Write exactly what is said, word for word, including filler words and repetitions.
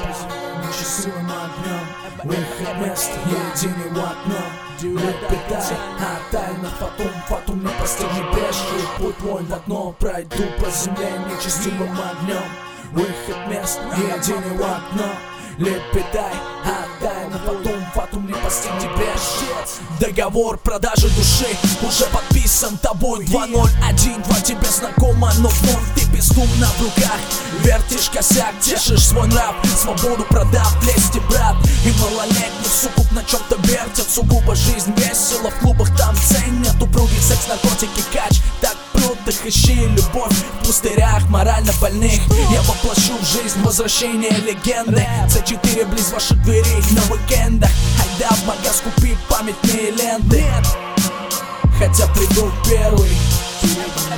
Нечестивым огнем выход мест единый в окно. Лепетай, а тайна фатум, фатум не постигнет пеший путь мой в одно. Пройду по земле нечестивым огнем выход мест единый в окно. Лепетай, а тайна фатум, фатум не постигнет пеший. Договор продажи души уже подписан тобой. Два ноль один два тебе знакомо, но вновь ты бездумно в руках вертишь косяк, тешишь свой нрав, свободу продав, лезьте, брат. И малолетних суккуб на чем-то вертят, сугубо жизнь весело. В клубах там ценят упругий секс, наркотики, кач. Так пруд их, ищи любовь в пустырях морально больных. Я воплощу в жизнь возвращение легенды. Цэ четыре близ ваших дверей на уикендах. Айда в магаз, купи памятные ленты, хотя приду первый.